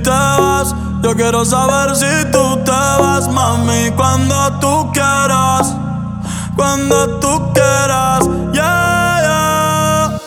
te vas. Yo quiero saber si tú te vas, mami, cuando tú quieras. Cuando tú quieras, yeah, yeah.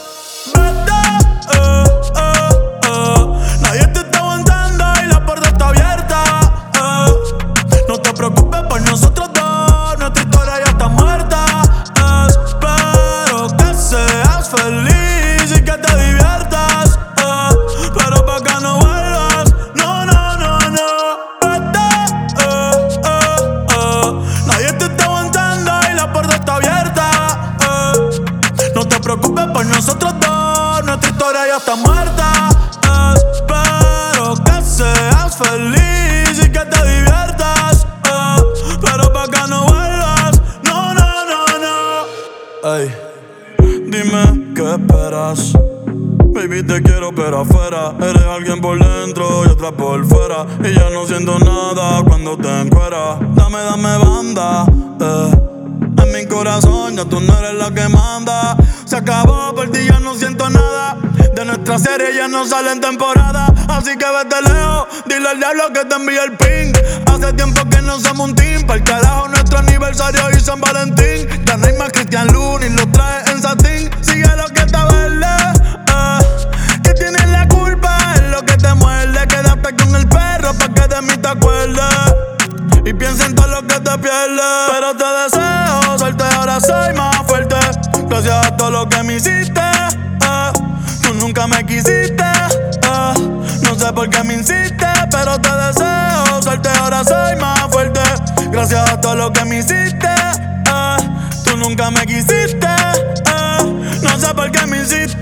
Vete, nadie te está aguantando y la puerta está abierta. No te preocupes por nosotros dos, nuestra historia ya está muerta. Espero que seas feliz y que te diviertas. Pero pa' que no vuelvas, no, no, no, no. Vete, nadie te está aguantando y la puerta está abierta. No te preocupes por nosotros dos, nuestra historia ya está muerta. Espero que seas feliz y que te diviertas. Pero pa' que no vuelvas, no, no, no, no. Ey, dime qué esperas. Baby, te quiero pero afuera. Eres alguien por dentro y otra por fuera. Y ya no siento nada cuando te encueras. Dame, dame banda, en mi corazón ya tú no eres la que manda. Se acabó, por ti ya no siento nada. De nuestra serie ya no sale en temporada. Así que vete lejos, dile al diablo que te envíe el ping. Hace tiempo que no somos un team. Pa'l carajo nuestro aniversario y San Valentín. Ya no hay más Cristian Luna y lo trae en satín. Sigue lo que está verde, que tienes la culpa, es lo que te muerde. Quédate con el perro pa' que de mí te acuerdes. Y piensa en todo lo que te pierdes. Pero te deseo suerte, ahora soy más fuerte. Gracias a todo lo que me hiciste. Tú nunca me quisiste. No sé por qué me insistes, pero te deseo suerte, ahora soy más fuerte. Gracias a todo lo que me hiciste. Tú nunca me quisiste. No sé por qué me insistes.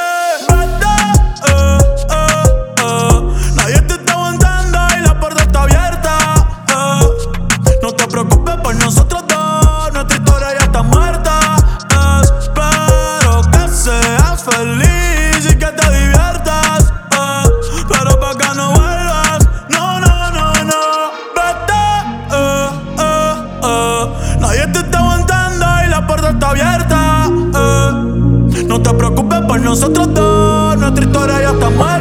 Nadie te está aguantando y la puerta está abierta. No te preocupes por nosotros dos, nuestra historia ya está muerta. Espero que seas feliz y que te diviertas. Pero pa' que no vuelvas, no, no, no, no. Vete, nadie te está aguantando y la puerta está abierta. No te preocupes por nosotros dos, nuestra historia ya está muerta.